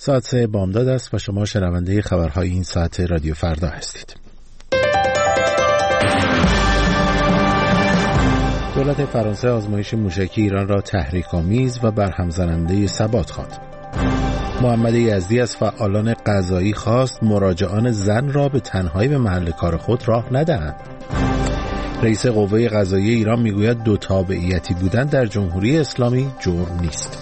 ساعت 3 بامداد است و شما شنونده خبرهای این ساعت رادیو فردا هستید. دولت فرانسه آزمایش موشکی ایران را تحریک‌آمیز و برهم زننده ثبات خواند. محمد یزدی از فعالان قضایی خواست مراجعان زن را به تنهایی به محل کار خود راه ندهند. رئیس قوه قضاییه ایران میگوید دو تابعیتی بودن در جمهوری اسلامی جرم نیست.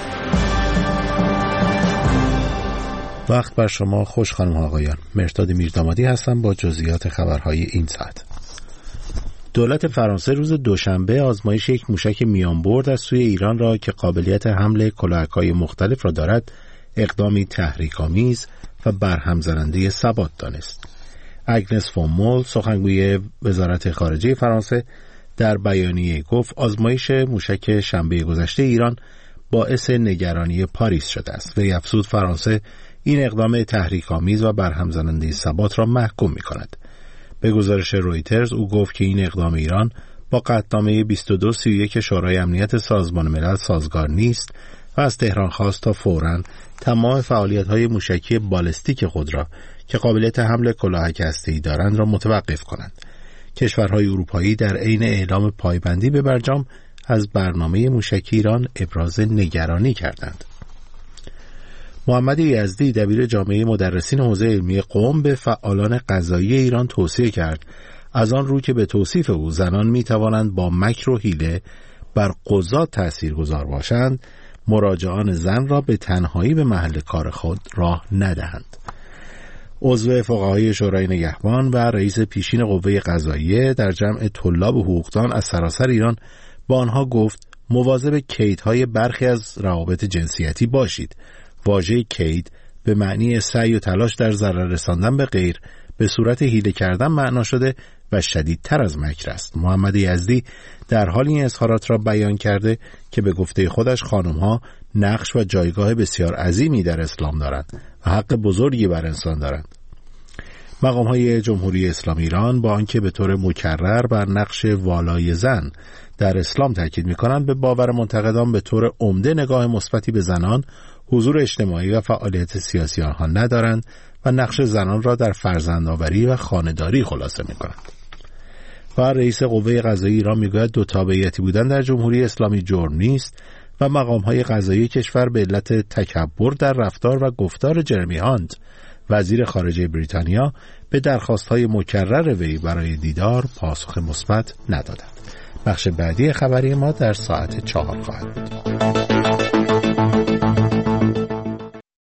وقت بر شما خوش خانم ها آقایان. مهرداد میردامادی هستم با جزئیات خبرهای این ساعت. دولت فرانسه روز دوشنبه آزمایش یک موشک میانبرد از سوی ایران را که قابلیت حمل کلاهک‌های مختلف را دارد اقدامی تحریک‌آمیز و برهم زننده ثبات دانست. اگنس فون مول سخنگوی وزارت خارجه فرانسه در بیانیه گفت آزمایش موشک شنبه گذشته ایران باعث نگرانی پاریس شده است. وی افزود فرانسه این اقدام تحریک‌آمیز و برهم زننده ثبات را محکوم می‌کند. به گزارش رویترز او گفت که این اقدام ایران با قطعنامه 2231 شورای امنیت سازمان ملل سازگار نیست و از تهران خواست تا فوراً تمام فعالیت‌های موشکی بالستیک خود را که قابلیت حمل کلاهک هسته‌ای دارند را متوقف کنند. کشورهای اروپایی در عین اعلام پایبندی به برجام از برنامه موشکی ایران ابراز نگرانی کردند. محمد یزدی دبیر جامعه مدرسین حوزه علمی قم به فعالان قضایی ایران توصیه کرد از آن رو که به توصیف او زنان می توانند با مکر و حیله بر قضات تاثیرگذار باشند، مراجعان زن را به تنهایی به محل کار خود راه ندهند. عضو فقهای شورای نگهبان و رئیس پیشین قوه قضاییه در جمع طلاب حقوقدان از سراسر ایران با آنها گفت مواظب کیدهای برخی از روابط جنسیتی باشید. واژه کید به معنی سعی و تلاش در ضرر رساندن به غیر به صورت حیله کردن معنا شده و شدیدتر از مکر است. محمد یزدی در حال این اظهارات را بیان کرده که به گفته خودش خانم‌ها نقش و جایگاه بسیار عظیمی در اسلام دارند و حق بزرگی بر انسان دارند. مقام‌های جمهوری اسلامی ایران با آنکه به طور مکرر بر نقش والای زن در اسلام تاکید می‌کنند، به باور منتقدان به طور عمده نگاه مثبتی به زنان، حضور اجتماعی و فعالیت سیاسی آنها ندارند و نقش زنان را در فرزندآوری و خانه‌داری خلاصه می‌کنند. و رئیس قوه قضاییه ایران میگوید دو تابعیتی بودن در جمهوری اسلامی جرم نیست و مقام‌های قضایی کشور به علت تکبر در رفتار و گفتار جرمی هانت وزیر خارجه بریتانیا به درخواست‌های مکرر وی برای دیدار پاسخ مثبت ندادند. بخش بعدی خبری ما در ساعت 4 خواهد بود.